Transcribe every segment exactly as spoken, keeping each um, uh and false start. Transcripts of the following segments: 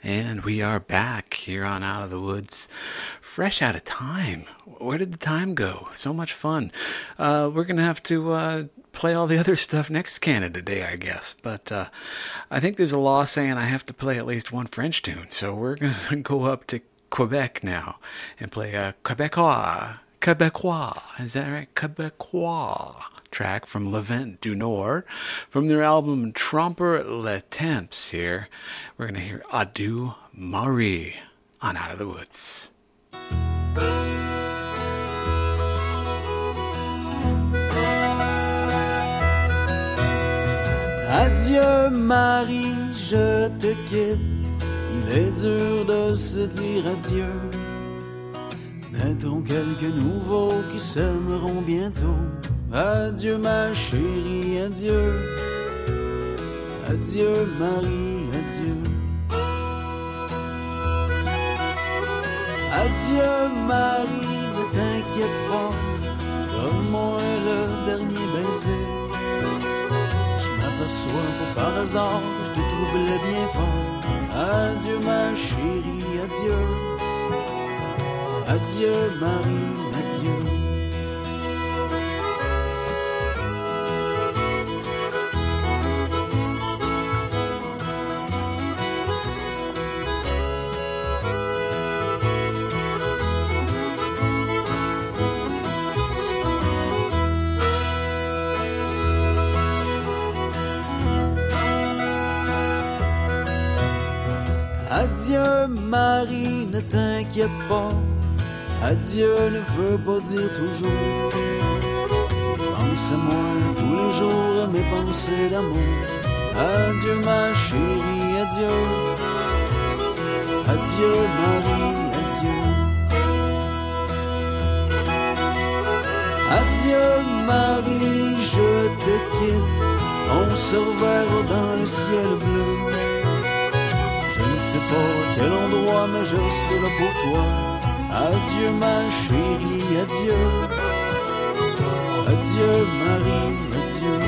And we are back here on Out of the Woods, fresh out of time. Where did the time go? So much fun. Uh, we're going to have to uh, play all the other stuff next Canada Day, I guess. But uh, I think there's a law saying I have to play at least one French tune. So we're going to go up to Quebec now and play a Quebecois. Quebecois. Is that right? Quebecois. Track from Le Vent du Nord from their album Tromper le Temps here. We're going to hear Adieu Marie on Out of the Woods. Adieu Marie, je te quitte. Il est dur de se dire adieu. Naîtront quelques nouveaux qui s'aimeront bientôt. Adieu ma chérie, adieu. Adieu Marie, adieu. Adieu Marie, ne t'inquiète pas. Donne-moi le dernier baiser. Je m'aperçois pas par hasard que je te troublais bien fort. Adieu ma chérie, adieu. Adieu Marie, adieu. Adieu Marie, ne t'inquiète pas. Adieu ne veut pas dire toujours. Pense à moi tous les jours, à mes pensées d'amour. Adieu ma chérie, adieu. Adieu Marie, adieu. Adieu Marie, je te quitte. On se reverra dans le ciel bleu. Je ne sais pas quel endroit, mais je serai là pour toi. Adieu ma chérie, adieu. Adieu Marie, adieu.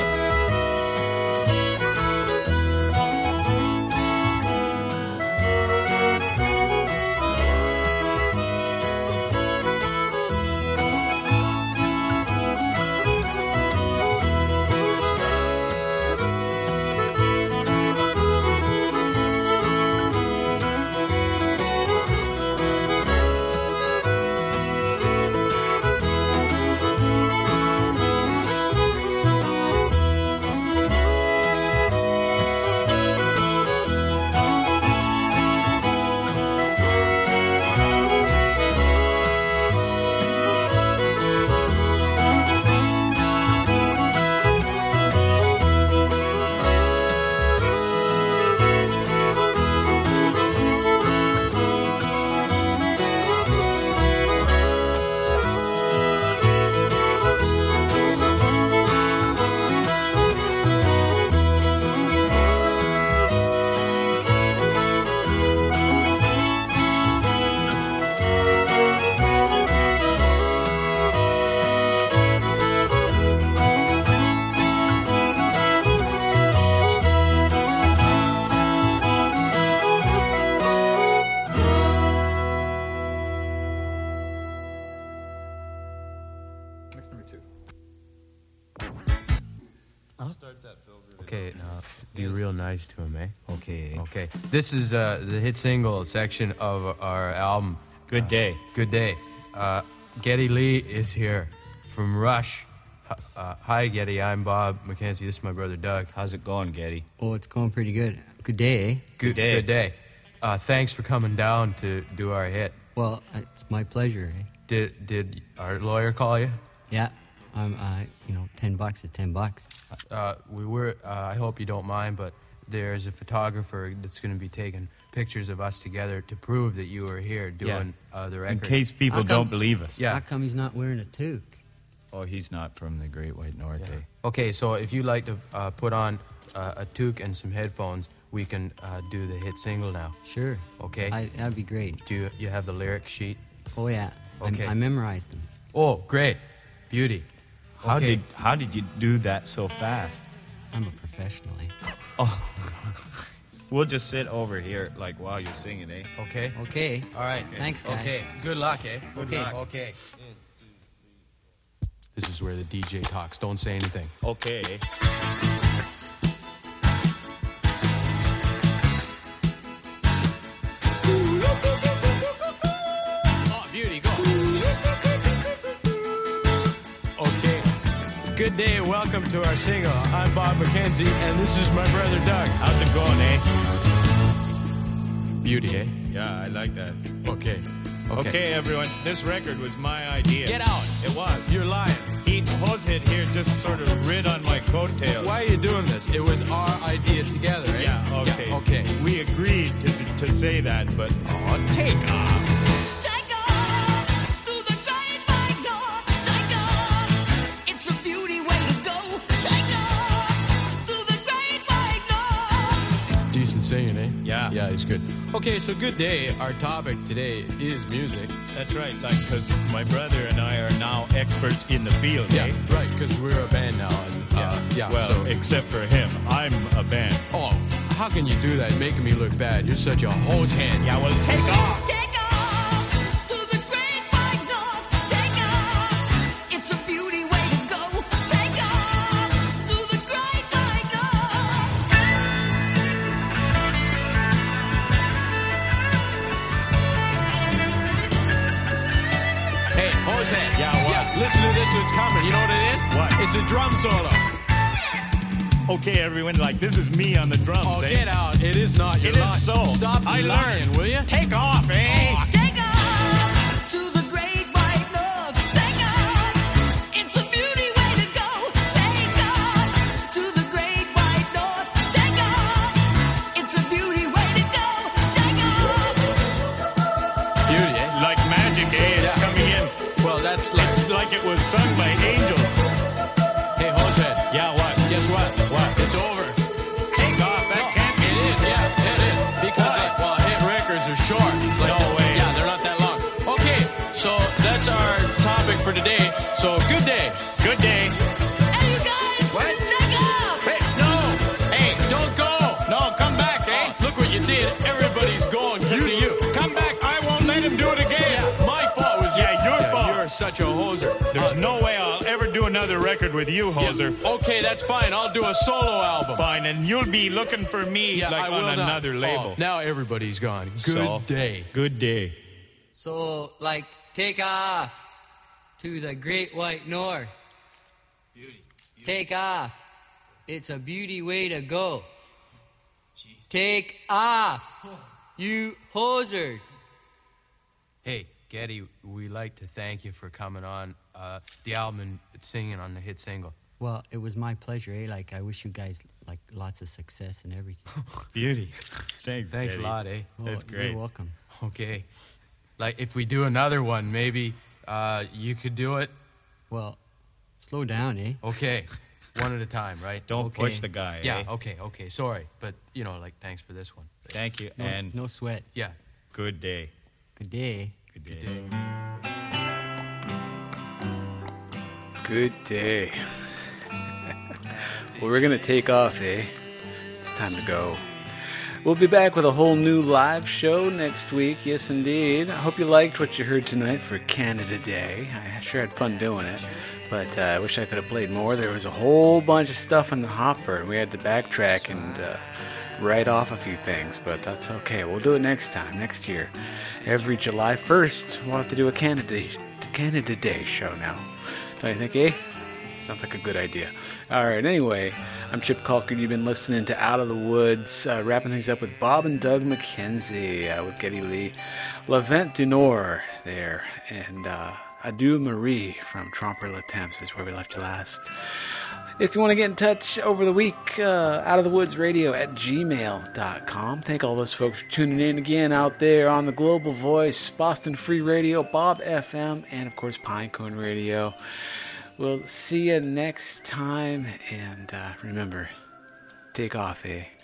Nice to him, eh? Okay. Okay. This is uh, the hit single section of our album. Good Day. Uh, Good Day. Uh, Geddy Lee is here from Rush. Uh, hi, Geddy. I'm Bob McKenzie. This is my brother, Doug. How's it going, Geddy? Oh, it's going pretty good. Good day, eh? Good, good day. Good day. Uh, thanks for coming down to do our hit. Well, it's my pleasure, eh? Did did our lawyer call you? Yeah. I'm, uh, you know, ten bucks is ten bucks. Uh, we were, uh, I hope you don't mind, but there's a photographer that's going to be taking pictures of us together to prove that you were here doing yeah. uh, the record. In case people come, don't believe us. Yeah. How come he's not wearing a toque? Oh, he's not from the Great White North, yeah. eh? Okay, so if you'd like to uh, put on uh, a toque and some headphones, we can uh, do the hit single now. Sure. Okay? I, that'd be great. Do you, you have the lyric sheet? Oh, yeah. Okay. I, I memorized them. Oh, great. Beauty. How okay. did how did you do that so fast? I'm a professional, eh? Oh. We'll just sit over here, like, while you're singing, eh? Okay. Okay. All right. Thanks, guys. Okay. Good luck, eh? Good Okay. luck. Okay. This is where the D J talks. Don't say anything. Okay. Oh, beauty, go. Okay. Good day. Welcome to our single. I'm Bob McKenzie, and this is my brother Doug. How's it going, eh? Beauty, eh? Yeah, I like that. Okay. Okay. Okay, everyone, this record was my idea. Get out. It was. You're lying. He, Hosehead here just sort of rid on my coattails. Why are you doing this? It was our idea together, eh? Yeah, okay. Yeah, okay. We agreed to, to say that, but... Oh, take off. Take off to the great wide north. Take off, it's a beauty way to go. Take off to the great wide north. Decent singing, eh? Yeah. Yeah, it's good. Okay, so good day. Our topic today is music. That's right, like, because my brother and I are now experts in the field, Yeah, eh? right, because we're a band now. And, uh, yeah, Well, so... except for him. I'm a band. Oh, how can you do that? Making me look bad. You're such a hose hand. Yeah, well, take off! Take off to the great wide north. Take off, it's a beauty way to go. Take off to the great wide north. Hey, hose hand. Yeah, what? Yeah, listen to this one's coming. You know what it is? What? It's a drum solo. Okay, everyone, like, this is me on the drums, Oh, eh? get out. It is not. You're It is lying. so. Stop I lying, lied. will you? Take off, eh? Oh, Take off to the great wide north. Take off, it's a beauty way to go. Take off to the great wide north. Take off, it's a beauty way to go. Take off. beauty, eh? Like magic, eh? It's Yeah. coming in. Well, that's like... It's like it was sung by angels. Hey, Hosehead. Yeah, what? Guess what? What? It's over. Take off, that No, can't be. It is, yeah, it is. Because, Why? uh, well, hit records are short. Like No the- way. Yeah, they're not that long. Okay, so that's our topic for today. So, good day. Good day. Hey, you guys, What? take off. Hey, no! Hey, don't go! No, come back, eh? Oh, look what you did. Everybody's going because of you. Come back. I won't let him do it again. Yeah, my fault was Yeah, your fault. You're such a hoser. There's no way I'll ever do another record with you, Hoser. Yeah, okay, that's fine. I'll do a solo album. Fine, and you'll be looking for me Yeah, like I on will not. another label. Oh, now everybody's gone. Good So, day. Good day. So, like, take off to the great white north. Take off. It's a beauty way to go. Take off, you hosers. Hey, Getty, we like to thank you for coming on uh, the album and singing on the hit single. Well, it was my pleasure, eh? Like, I wish you guys, like, lots of success and everything. Beauty. Thanks, Thanks Eddie. a lot, eh? That's Oh, great. You're welcome. Okay. Like, if we do another one, maybe uh, you could do it. Well, slow down, eh? Okay. One at a time, right? Don't Okay. push the guy, Yeah, eh? okay, okay. Sorry. But, you know, like, thanks for this one. Thank you, No, and no sweat. Yeah. good day. Good day. Good day. Good day. Well, we're going to take off, eh? It's time to go. We'll be back with a whole new live show next week. Yes, indeed. I hope you liked what you heard tonight for Canada Day. I sure had fun doing it. But uh, I wish I could have played more. There was a whole bunch of stuff in the hopper, and we had to backtrack and uh, write off a few things. But that's okay. We'll do it next time, next year. Every July first, we'll have to do a Canada, Canada Day show now. Don't you think, eh? Sounds like a good idea. All right, anyway, I'm Chip Calker. You've been listening to Out of the Woods, uh, wrapping things up with Bob and Doug McKenzie, uh, with Geddy Lee, Lavent du Nord there, and uh, Adieu Marie from Tromper Le Temps is where we left you last. If you want to get in touch over the week, uh, Out of the Woods Radio at gmail dot com. Thank all those folks for tuning in again out there on the Global Voice, Boston Free Radio, Bob F M, and of course Pinecone Radio. We'll see you next time, and uh, remember, take off, eh?